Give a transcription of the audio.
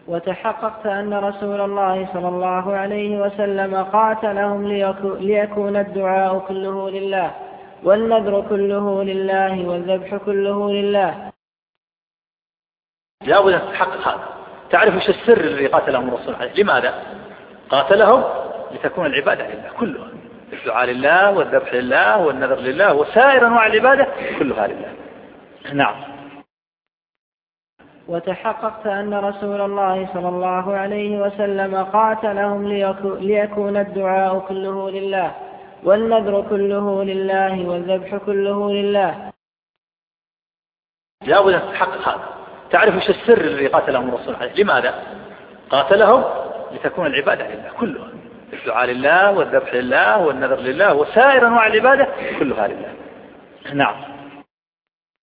وتحققت أن رسول الله صلى الله عليه وسلم قاتلهم ليكون الدعاء كله لله والنذر كله لله والذبح كله لله. لا بد أن تحقق هذا، تعرف ايش السر الذي قاتلهم الرسول عليه. لماذا قاتلهم؟ لتكون العبادة لله كلها، الدعاء لله والذبح لله والنذر لله وسائر أنواع العبادة كلها لله. نعم. وتحققت أن رسول الله صلى الله عليه وسلم قاتلهم ليكون الدعاء كله لله والنذر كله لله والذبح كله لله. لا بد أن تحقق هذا، تعرف ايش السر الذي قاتلهم الرسول عليه. لماذا قاتلهم؟ لتكون العبادة لله كلها، الدعاء لله والذبح لله والنذر لله وسائر أنواع العبادة كلها لله. نعم.